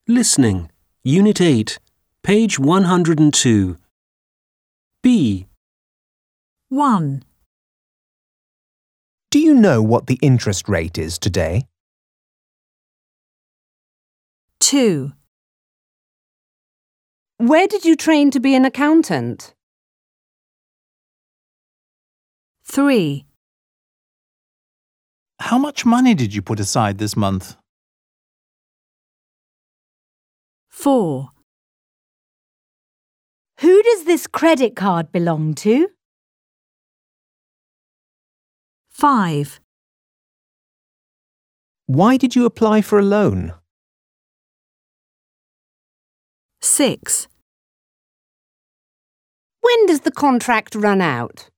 Listening. Unit 8. Page 102. B. 1, Do you know what the interest rate is today? 2, Where did you train to be an accountant? 3, How much money did you put aside this month? 4, Who does this credit card belong to? 5, Why did you apply for a loan? 6, When does the contract run out?